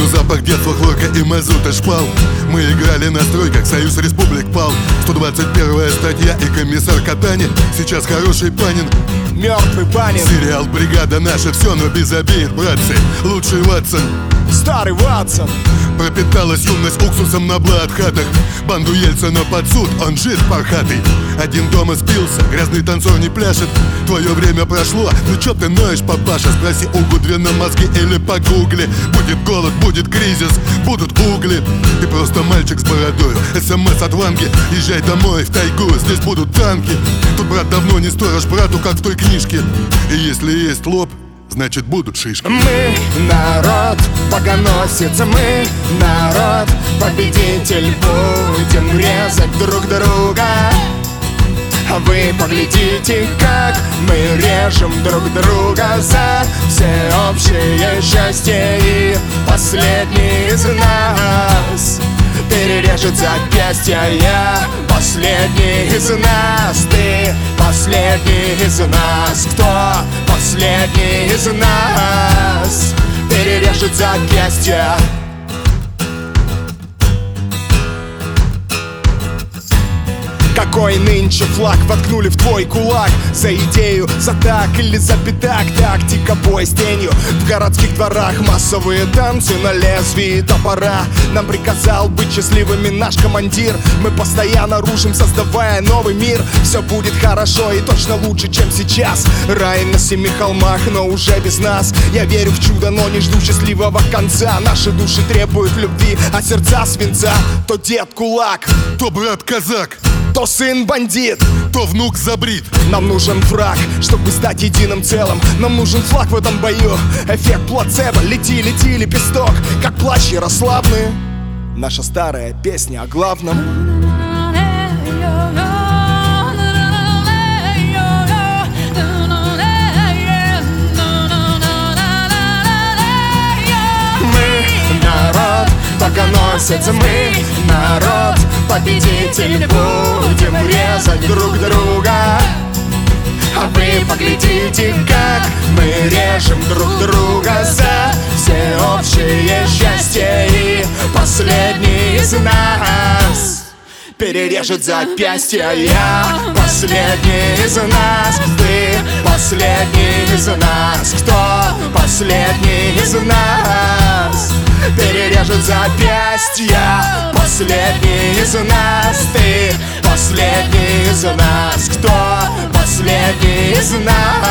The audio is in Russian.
запах детства, хлорка и мазута шпал. Мы играли на стройках, Союз Республик пал. 121-я статья и комиссар Катани. Сейчас хороший Панин, мертвый Панин. Сериал «Бригада наша», все, но без обид, братцы. Лучший Ватсон, старый Ватсон. Пропиталась юность уксусом на блатхатах. Банду Ельцина под суд, он жид пархатый. Один дома спился, грязный танцор не пляшет. Твое время прошло, ну чё ты ноешь, папаша? Спроси у Гудвина мозги или погугли. Будет голод, будет кризис, будут угли. Ты просто мальчик с бородою, СМС от Ванги. Езжай домой в тайгу, здесь будут танки. Тут брат давно не сторож брату, как в той книжке. И если есть лоб, значит будут шишки. Мы народ богоносец, мы народ победитель. Будем резать друг друга. А вы поглядите, как мы режем друг друга за всеобщее счастье. И последний из нас перережет запястья. Я последний из нас, ты последний из нас. Кто последний из нас перережет запястья? Какой нынче флаг воткнули в твой кулак? За идею, за так или за пятак? Тактика, бой с тенью в городских дворах. Массовые танцы на лезвии топора. Нам приказал быть счастливыми наш командир. Мы постоянно рушим, создавая новый мир. Все будет хорошо и точно лучше, чем сейчас. Рай на 7 холмах, но уже без нас. Я верю в чудо, но не жду счастливого конца. Наши души требуют любви, а сердца свинца. То дед кулак, то брат казак, то сын бандит, то внук забрит. Нам нужен враг, чтобы стать единым целым. Нам нужен флаг в этом бою. Эффект плацебо, лети, лети, лепесток. Как плащ Ярославны. Наша старая песня о главном. Мы народ богоносец, мы народ победитель. Будем резать друг друга. А вы поглядите, как мы режем друг друга за всеобщее счастье. И последний из нас перережет запястья. Я последний из нас, ты последний из нас. Кто последний из нас перережет запястья? Последний из нас, ты последний из нас. Кто последний из нас